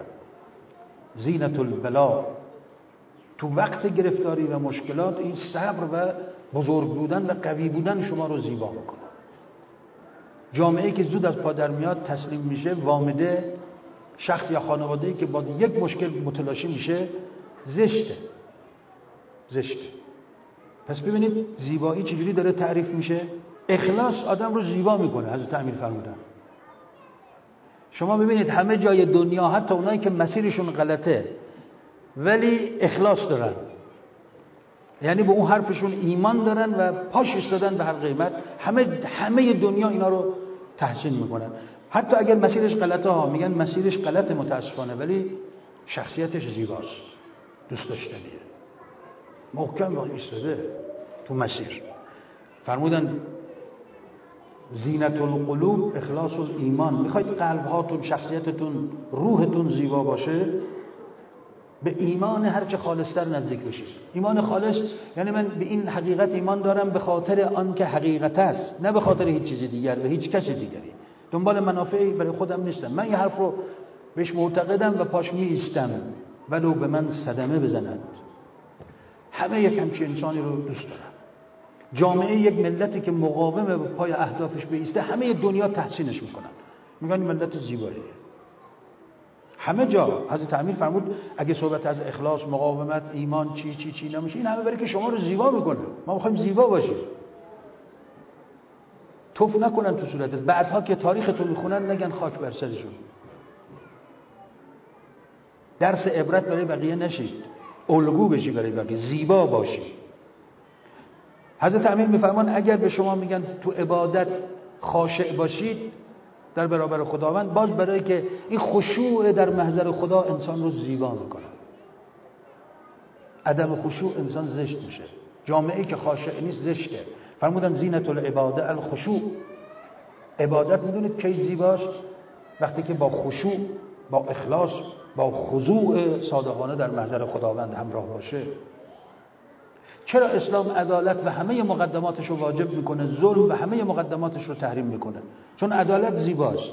زینت البلا. تو وقت گرفتاری و مشکلات این صبر و بزرگ بودن و قوی بودن شما رو زیبا میکنه. جامعه‌ای که زود از پا در میاد، تسلیم میشه، وامده، شخص یا خانواده‌ای که با یک مشکل متلاشی میشه، زشته. زشته. پس ببینید زیبایی چجوری داره تعریف میشه. اخلاص آدم رو زیبا میکنه. حضرت امیر فرمودن شما ببینید همه جای دنیا، حتی اونایی که مسیرشون غلطه ولی اخلاص دارن، یعنی به اون حرفشون ایمان دارن و پاش ایستادن به هر قیمت، همه همه دنیا اینا رو تحسین میکنن. حتی اگر مسیرش غلطه ها، میگن مسیرش غلطه متاسفانه، ولی شخصیتش زیباست، دوست داشتنیه، محکم با ایستاده تو مسیر. فرمودن زینت القلوب اخلاص الایمان. میخواید قلب هاتون، شخصیتتون، روحتون زیبا باشه، به ایمان هرچه خالصتر نزدیک بشید. ایمان خالص یعنی من به این حقیقت ایمان دارم به خاطر آن که حقیقت است، نه به خاطر هیچ چیز دیگر و هیچ کس دیگری. دنبال منافعی برای خودم نیستم. من یه حرف رو بهش معتقدم و پاش می ایستم ولو به من صدمه بزنند. همه یک همچین انسانی رو دوست دارم. جامعه یک ملتی که مقاومه به پای اهدافش بیسته، همه دنیا تحسینش میکنن، میگن ملت زیباییه. همه جا حضرت امیر فرمود اگه صحبت از اخلاص، مقاومت، ایمان چی چی چی نمیشه، این همه برای که شما رو زیبا میکنه. ما میخوایم زیبا باشیم، توف نکنن تو صورتت، بعدها که تاریختو میخونن نگن خاک بر سرشون. درس عبرت برای بقیه نشید. الگو بشی برای بقیه، زیبا باشی. حضرت امیر میفرمان اگر به شما میگن تو عبادت خاشع باشید در برابر خداوند، باز برای که این خشوع در محضر خدا انسان رو زیبا میکنه. عدم خشوع انسان زشت میشه. جامعه‌ای که خاشع نیست زشته. فرمودن زینت العباده الخشوع. عبادت میدونید کی زیباست؟ وقتی که با خشوع، با اخلاص، با خضوع صادقانه در محضر خداوند همراه باشه. چرا اسلام عدالت و همه مقدماتش رو واجب میکنه، ظلم و همه مقدماتش رو تحریم میکنه؟ چون عدالت زیباست.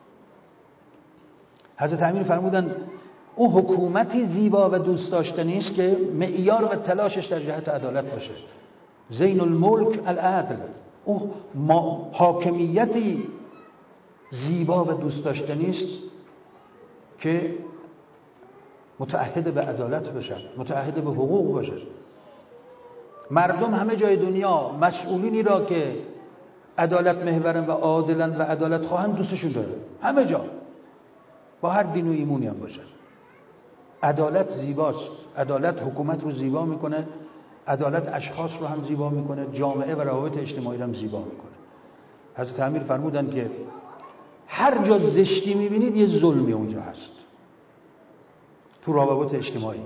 حضرت امیر فرمودن اون حکومتی زیبا و دوست داشتنی است که معیار و تلاشش در جهت عدالت باشه. زین الملک العدل. اون حاکمیتی زیبا و دوست داشتنی است که متعهد به عدالت باشه، متعهد به حقوق باشه. مردم همه جای دنیا مسئولینی را که عدالت محورن و عادلن و عدالت خواهن دوستشون داره، همه جا، با هر دین و ایمونی هم باشه. عدالت زیباست. عدالت حکومت رو زیبا میکنه، عدالت اشخاص رو هم زیبا میکنه، جامعه و روابط اجتماعی رو هم زیبا میکنه. حضرت امیر فرمودن که هر جا زشتی میبینید یه ظلمی اونجا هست تو روابط اجتماعی.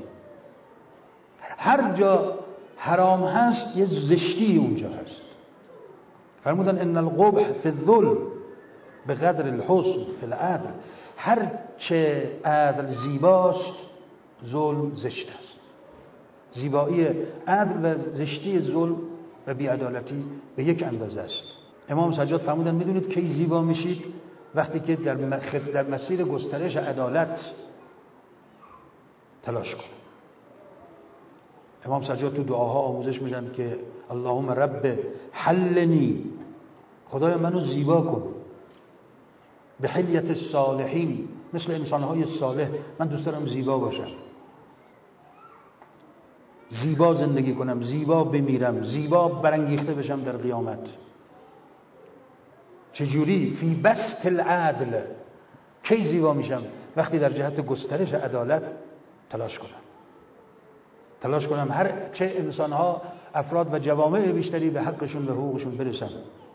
هر جا حرام هست یه زشتی اونجا هست. فرمودن ان القبح فی الظلم بقدر الحسن فی العدل. هر چه عدل زیباست ظلم زشت است. زیبایی عدل و زشتی ظلم و بی‌عدالتی به یک اندازه است. امام سجاد فرمودن میدونید کی زیبا میشید؟ وقتی که در در مسیر گسترش عدالت تلاش کنید. امام سجاد تو دعاها آموزش میدن که اللهم رب حلنی، خدای منو زیبا کن، به حلیت الصالحین، مثل انسانهای صالح. من دوست دارم زیبا باشم، زیبا زندگی کنم، زیبا بمیرم، زیبا برانگیخته بشم در قیامت. چجوری؟ فی بسط العدل. کی زیبا میشم؟ وقتی در جهت گسترش عدالت تلاش کنم. تلاش کنم هر چه انسانها، افراد و جوامع بیشتری به حقشون و حقوقشون برسن.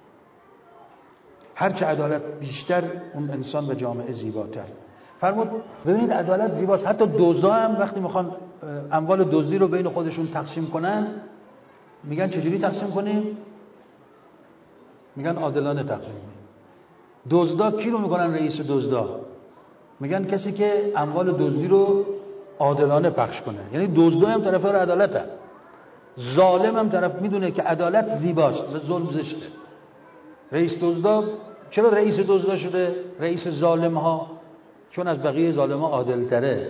هر چه عدالت بیشتر، اون انسان و جامعه زیباتر. فرمود ببینید عدالت زیباست. حتی دزدا هم وقتی میخوان اموال دزدی رو بین خودشون تقسیم کنن، میگن چجوری تقسیم کنیم؟ میگن عادلانه تقسیم کنیم. دزدا کی رو میکنن رئیس دزدا؟ میگن کسی که اموال دزدی رو عادلانه پخش کنه. یعنی دزدا هم طرفدار عدالتن، ظالم هم طرف میدونه که عدالت زیباست و ظلم زشته. رئیس دزدا چرا رئیس دزدا شده؟ رئیس ظالم ها چون از بقیه ظالم ها عادل تره.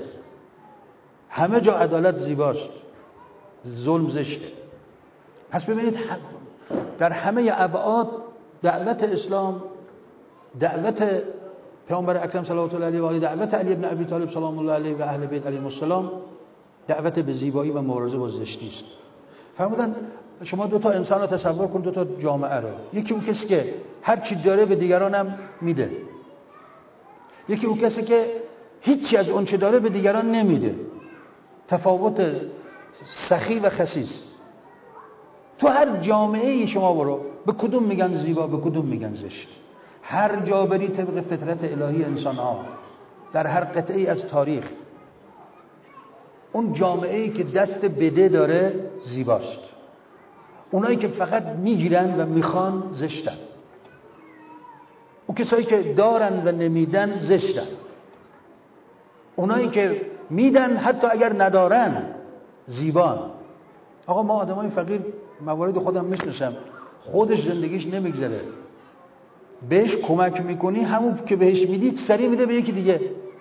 همه جا عدالت زیباست، ظلم زشته. پس ببینید در همه ابعاد دعوت اسلام، دعوت پیامبر اکرم صلوات الله علیه و آله، دعوت علی ابن ابی طالب سلام الله علیه و اهل بیت علیهم السلام، دعوت به زیبایی و مبارزه با زشتی است. فرمودن شما دو تا انسان رو تصور کن، دو تا جامعه رو. یکی اون کسی که هر چی داره به دیگران هم میده، یکی اون کسی که هیچی از اون چه داره به دیگران نمیده. تفاوت سخی و خسیس. تو هر جامعه ای شما برو، به کدوم میگن زیبا، به کدوم میگن زشت. هر جا بری طبق فطرت الهی انسان ها، در هر قطعه از تاریخ، اون جامعه ای که دست بده داره زیباست. اونایی که فقط میگیرن و میخوان زشتن. اون کسایی که دارن و نمیدن زشتن. اونایی که میدن حتی اگر ندارن زیبان. آقا ما آدمای فقیر، موارد خودم میشناسم، خودش زندگیش نمیگذره، بهش کمک میکنی، همون که بهش میدید سریع میده به یکی دیگه.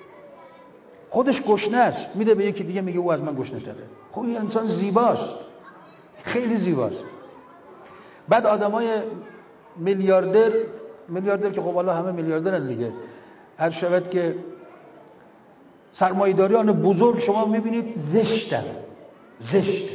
خودش گشنه است، میده به یکی دیگه، میگه او از من گشنه تره. خب این انسان زیباست، خیلی زیباست. بعد آدمای میلیاردر، میلیاردر که خب حالا همه میلیاردرن دیگه، هر شود که سرمایه‌داریان بزرگ شما میبینید زشتن، زشت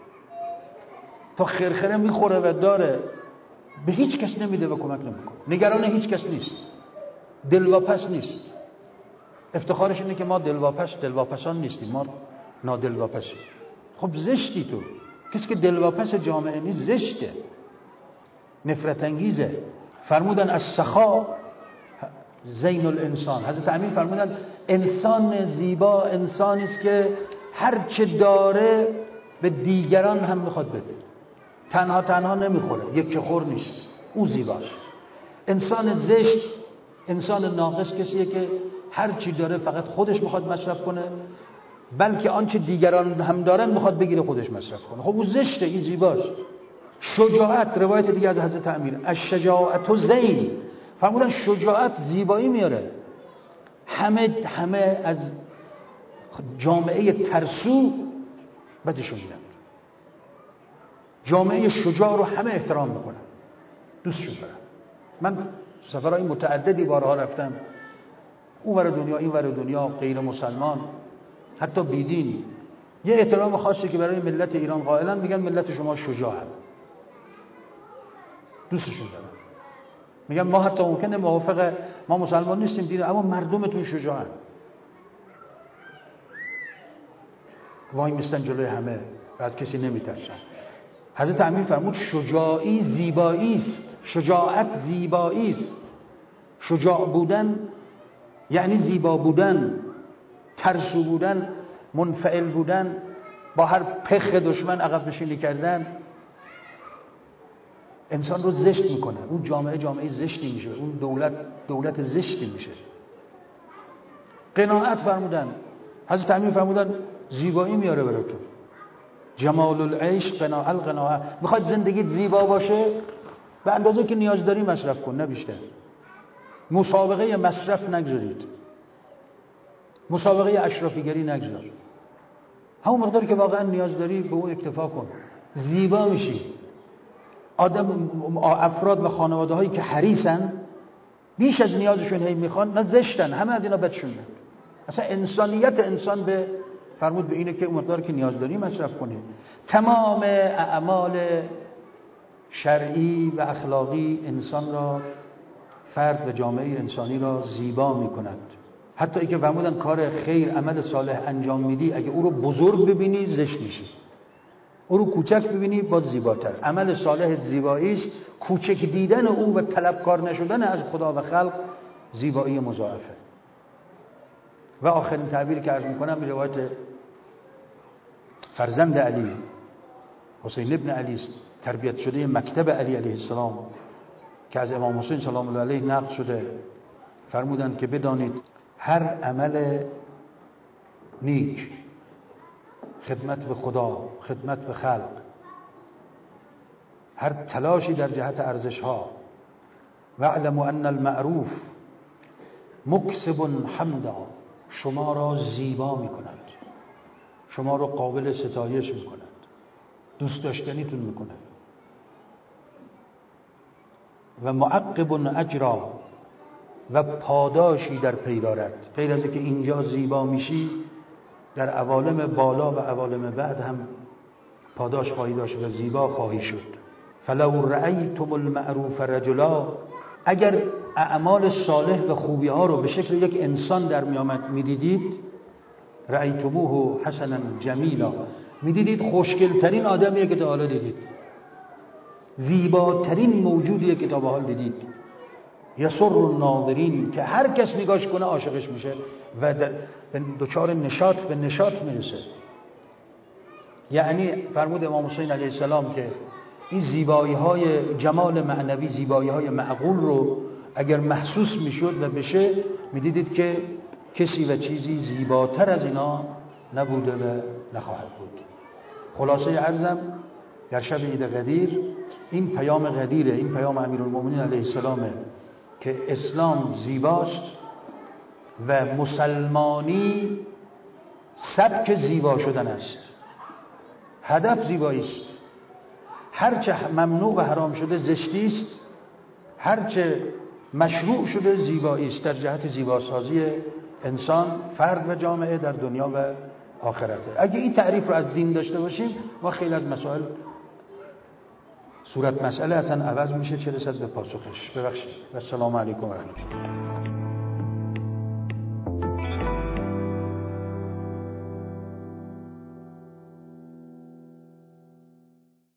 تا خرخره میخوره و داره، به هیچ کس نمیده و کمک نمیکنه، نگران هیچ کس نیست، دلواپس نیست. افتخارش اینه که ما دلواپس دلواپسان نیستیم، ما نادلواپسیم. خب زشتی تو. کسی که دلواپس جامعه نیست زشته، نفرت انگیزه. فرمودن از سخا زین الانسان. حضرت امین فرمودن انسان زیبا انسانی است که هر چه داره به دیگران هم میخواد بده، تنها تنها نمیخوره، یک که خور نیست، او زیباست. انسان زشت، انسان ناقص کسیه که هر چی داره فقط خودش میخواد مصرف کنه، بلکه آنچه دیگران هم دارن میخواد بگیره خودش مصرف کنه. خب او زشته، این زیباست. شجاعت، روایت دیگه از حضرت امیر، الشجاعت زین، فرمودن شجاعت زیبایی میاره. همه همه از جامعه ترسو بدشون میاد، جامعه شجاع رو همه احترام میکنن، دوستشون دارن. من سفرهای متعددی بارها رفتم، اون ور دنیا این ور دنیا، غیر مسلمان حتی بیدین، یه احترام خاصی که برای ملت ایران قائلن، میگن ملت شما شجاعن، دوستشون دارن. میگن ما حتی ممکنه موافق ما مسلمان نیستیم دین، اما مردمتون شجاعن، وای میستن جلوی همه و از کسی نمیترسن. حضرت امین فرمود شجاعی زیبایی است، شجاعت زیبایی است. شجاع بودن یعنی زیبا بودن، ترسو بودن، منفعل بودن، با هر پخ دشمن عقب نشینی کردن، انسان رو زشت میکنه. اون جامعه جامعه زشتی میشه، اون دولت دولت زشتی میشه. قناعت فرمودن، حضرت امین فرمودن زیبایی میاره براتون. جمال العیش قناعت القناعه. میخواد زندگیت زیبا باشه، به اندازه که نیاز داری مصرف کن، نه بیشتر. مسابقه مصرف نگذارید، مسابقه اشرافیگری نگذار. همون مقداری که واقعا نیاز داری به اون اکتفا کن، زیبا میشی. آدم افراد و خانواده هایی که حریصن، بیش از نیازشون هی میخوان، نه زشتن، همه از اینا بدشون میاد. اصلا انسانیت انسان به فرمود به اینه که اون مقداری که نیاز داری مصرف کنی. تمام اعمال شرعی و اخلاقی انسان را، فرد و جامعه انسانی را زیبا میکند. حتی ای که فرمودن کار خیر، عمل صالح انجام میدی، اگه او رو بزرگ ببینی زشت میشی، او رو کوچک ببینی باز زیباتر. عمل صالح زیبایی است، کوچک دیدن او و طلبکار نشدن از خدا و خلق زیبایی مضاعفه. و آخرین تعبیری که عرض میکنم روایت فرزند علی، حسین ابن علی است، تربیت شده مکتب علی علیه السلام، که از امام حسین سلام الله علیه نقل شده. فرمودند که بدانید هر عمل نیک، خدمت به خدا، خدمت به خلق، هر تلاشی در جهت ارزش ها، واعلموا ان المعروف مکسب حمدا، شما را زیبا می کند، شما را قابل ستایش می کند، دوست داشتنیتون می کند. و معقب اجرا، و پاداشی در پی دارد. غیر از اینکه اینجا زیبا میشی، در عوالم بالا و عوالم بعد هم پاداش خواهی داشت و زیبا خواهی شد. فلو رأیتم المعروف رجلا، اگر اعمال صالح و خوبی ها رو به شکل یک انسان در میامد میدیدید، رأیتموه حسنا جمیلا، میدیدید خوشگل ترین آدمیه که تا حالا دیدید، زیباترین موجودیه که تا به حال دیدید. یسر الناظرین، که هر کس نگاش کنه عاشقش میشه و در دچار نشاط به نشاط میرسه. یعنی فرمود امام حسین علیه السلام که این زیبایی های جمال معنوی، زیبایی های معقول رو اگر محسوس میشد و بشه، میدیدید که کسی و چیزی زیباتر از اینا نبوده و نخواهد بود. خلاصه عرضم در شب عید قدیر این پیام قدیره، این پیام امیرالمومنین علیه السلامه که اسلام زیباست و مسلمانی سبک زیبا شدن است. هدف زیبایی است. هرچه ممنوع و حرام شده زشتی است، هرچه مشروع شده زیبایی است، در جهت زیباسازی انسان، فرد و جامعه در دنیا و آخرته. اگه این تعریف رو از دین داشته باشیم، ما خیلی از مسائل صورت مسئله اصلا عوض میشه، چه رسد به پاسخش. ببخشید. و السلام علیکم و رحمت الله.